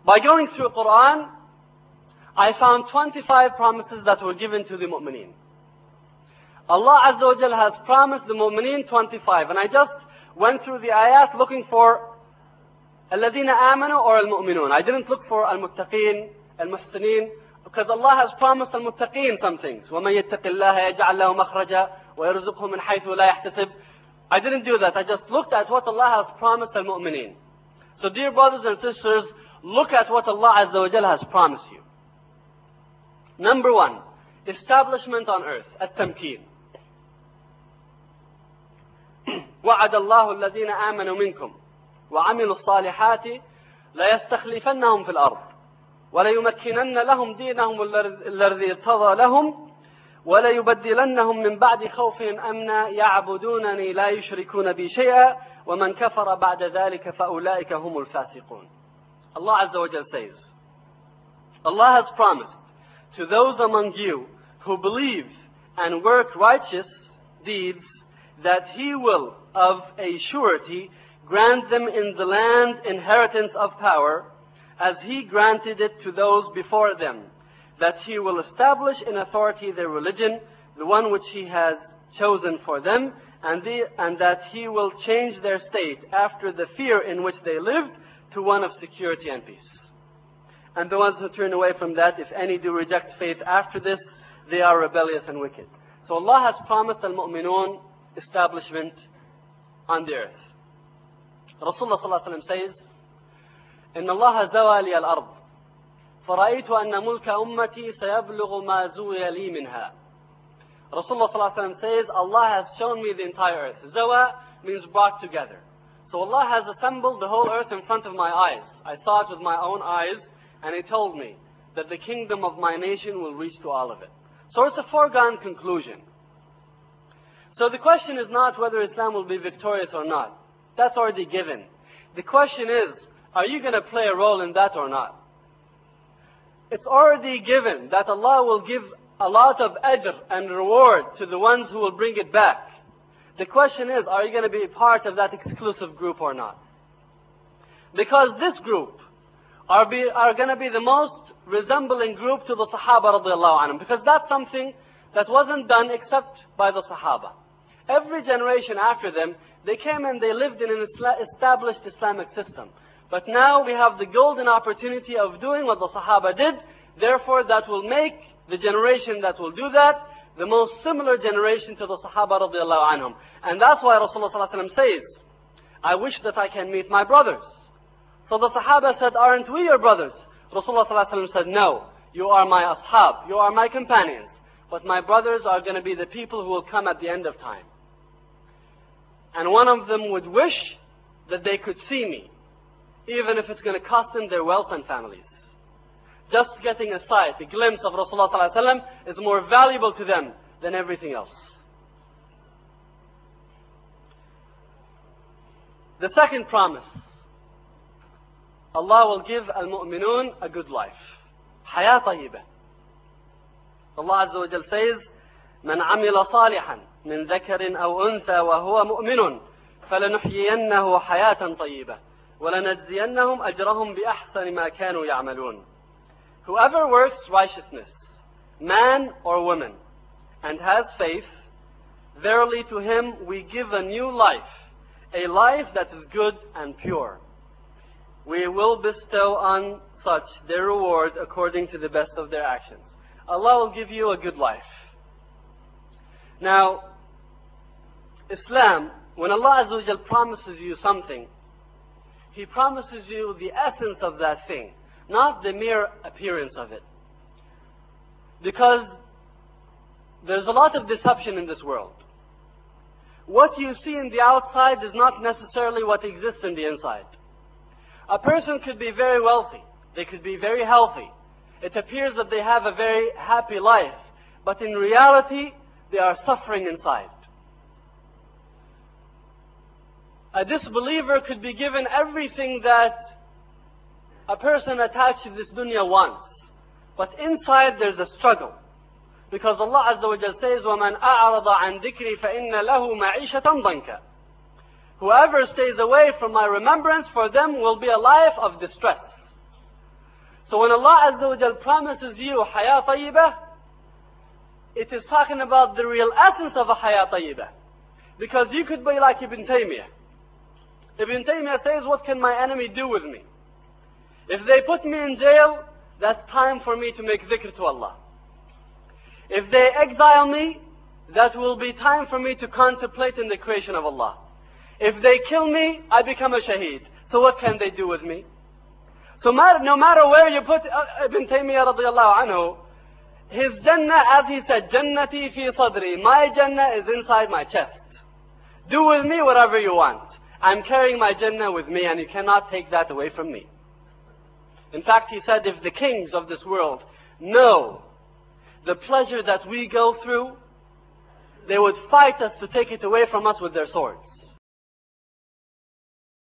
By going through Quran, I found 25 promises that were given to the mu'mineen. Allah Azza wa Jal has promised the mu'mineen 25. And I just went through the ayat looking for الَّذِينَ آمَنُوا or al-mu'minun. I didn't look for al-muttaqeen, al-muhsineen, because Allah has promised al-muttaqeen some things. وَمَنْ يَتَّقِ اللَّهَ يَجْعَلْ لَهُ مَخْرَجًا وَيَرْزُقْهُ مِنْ حَيْثُ لَا يَحْتَسِبُ. I didn't do that. I just looked at what Allah has promised al-mu'mineen. So dear brothers and sisters, look at what Allah Azza wa Jal has promised you. Number one, establishment on earth, at-tamkeen. وعد الله الذين آمنوا منكم وعملوا الصالحات ليستخلفنهم في الأرض وليمكنن لهم دينهم الذي ارتضى لهم وليبدلنهم من بعد خوفهم أمنا يعبدونني لا يشركون بي شيئا ومن كفر بعد ذلك فأولئك هم الفاسقون. Allah Azza wa Jal says, Allah has promised to those among you who believe and work righteous deeds that He will of a surety grant them in the land inheritance of power as He granted it to those before them, that He will establish in authority their religion, the one which He has chosen for them, and that He will change their state after the fear in which they lived to one of security and peace. And the ones who turn away from that, if any do reject faith after this, they are rebellious and wicked. So Allah has promised al-mu'minun establishment on the earth. Rasulullah sallallahu alaihi wasallam says, إن الله زوى لي الأرض فرأيت أن ملك أمتي سيبلغ ما زوي لي منها. Rasulullah sallallahu alaihi wasallam says, Allah has shown me the entire earth. Zawa means brought together. So Allah has assembled the whole earth in front of my eyes. I saw it with my own eyes, and He told me that the kingdom of my nation will reach to all of it. So it's a foregone conclusion. So the question is not whether Islam will be victorious or not. That's already given. The question is, are you going to play a role in that or not? It's already given that Allah will give a lot of ajr and reward to the ones who will bring it back. The question is, are you going to be part of that exclusive group or not? Because this group are going to be the most resembling group to the Sahaba radiallahu anhum. Because that's something that wasn't done except by the Sahaba. Every generation after them, they came and they lived in an established Islamic system. But now we have the golden opportunity of doing what the Sahaba did. Therefore, that will make the generation that will do that the most similar generation to the Sahaba radiallahu anhum. And that's why Rasulullah sallallahu alaihi wasallam says, I wish that I can meet my brothers. So the Sahaba said, aren't we your brothers? Rasulullah sallallahu alaihi wasallam said, no, you are my ashab, you are my companions. But my brothers are going to be the people who will come at the end of time. And one of them would wish that they could see me, even if it's going to cost them their wealth and families. Just getting a sight, a glimpse of Rasulullah sallallahu alaihi wasallam is more valuable to them than everything else. The second promise, Allah will give al-mu'minun a good life. Hayat tayyibah. Allah Azza wa Jal says, من عمل صالحا من ذكر أو أنثى وهو مؤمن فلنحيينه حياة طيبة ولنجزينهم أجرهم بأحسن ما كانوا يعملون. Whoever works righteousness, man or woman, and has faith, verily to him we give a new life, a life that is good and pure. We will bestow on such their reward according to the best of their actions. Allah will give you a good life. Now, Islam, when Allah Azza wa Jal promises you something, He promises you the essence of that thing, not the mere appearance of it. Because there's a lot of deception in this world. What you see in the outside is not necessarily what exists in the inside. A person could be very wealthy. They could be very healthy. It appears that they have a very happy life. But in reality, they are suffering inside. A disbeliever could be given everything that a person attached to this dunya wants. But inside there's a struggle. Because Allah Azza wa Jal says, وَمَنْ أَعْرَضَ عَنْ ذِكْرِي فَإِنَّ لَهُ مَعِيشَةً ضَنْكَ. Whoever stays away from my remembrance, for them will be a life of distress. So when Allah Azza wa Jal promises you Hayat Tayyibah, it is talking about the real essence of a Hayat Tayyibah. Because you could be like Ibn Taymiyyah. Ibn Taymiyyah says, what can my enemy do with me? If they put me in jail, that's time for me to make dhikr to Allah. If they exile me, that will be time for me to contemplate in the creation of Allah. If they kill me, I become a shaheed. So what can they do with me? So no matter where you put Ibn Taymiyyah radiallahu anhu, his Jannah, as he said, Jannati fi sadri, my Jannah is inside my chest. Do with me whatever you want. I'm carrying my Jannah with me and you cannot take that away from me. In fact, he said, if the kings of this world know the pleasure that we go through, they would fight us to take it away from us with their swords.